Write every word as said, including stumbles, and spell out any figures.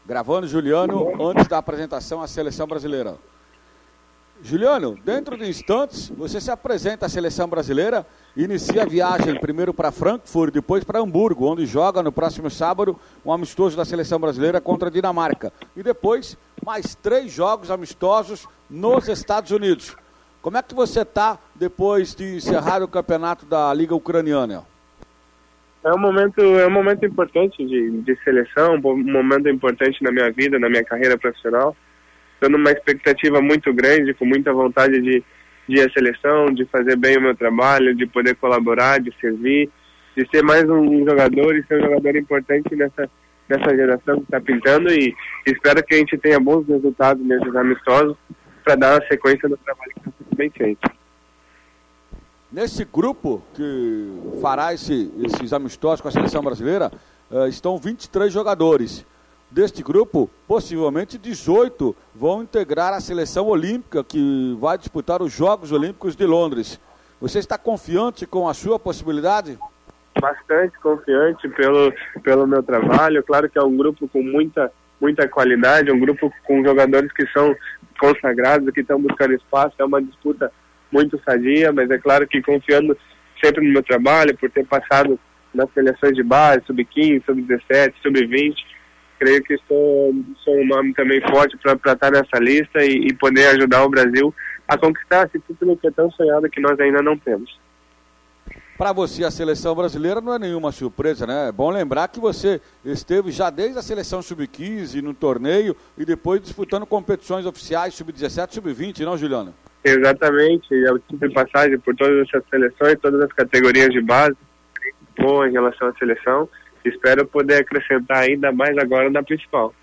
Gravando Juliano antes da apresentação à seleção brasileira. Juliano, dentro de instantes, você se apresenta à seleção brasileira e inicia a viagem primeiro para Frankfurt, depois para Hamburgo, onde joga no próximo sábado um amistoso da seleção brasileira contra a Dinamarca. E depois, mais três jogos amistosos nos Estados Unidos. Como é que você está depois de encerrar o campeonato da Liga Ucraniana? É um momento, é um momento importante de, de seleção, um momento importante na minha vida, na minha carreira profissional. Estou numa expectativa muito grande, com muita vontade de, de ir à seleção, de fazer bem o meu trabalho, de poder colaborar, de servir, de ser mais um jogador e ser um jogador importante nessa, nessa geração que está pintando, e espero que a gente tenha bons resultados nesses amistosos para dar uma sequência no trabalho que está bem feito. Nesse grupo que fará esse, esses amistosos com a seleção brasileira, uh, estão vinte e três jogadores. Deste grupo, possivelmente dezoito vão integrar a seleção olímpica que vai disputar os Jogos Olímpicos de Londres. Você está confiante com a sua possibilidade? Bastante confiante pelo, pelo meu trabalho. Claro que é um grupo com muita, muita qualidade, um grupo com jogadores que são consagrados, que estão buscando espaço. É uma disputa muito sadia, mas é claro que confiando sempre no meu trabalho, por ter passado nas seleções de base, sub quinze, sub dezessete, sub vinte, creio que sou, sou um nome também forte para estar nessa lista e, e poder ajudar o Brasil a conquistar esse título que é tão sonhado que nós ainda não temos. Para você, a seleção brasileira não é nenhuma surpresa, né? É bom lembrar que você esteve já desde a seleção sub quinze no torneio e depois disputando competições oficiais sub dezessete, sub vinte, não, Juliano? Exatamente, eu tive passagem por todas essas seleções, todas as categorias de base, boa em relação à seleção. Espero poder acrescentar ainda mais agora na principal.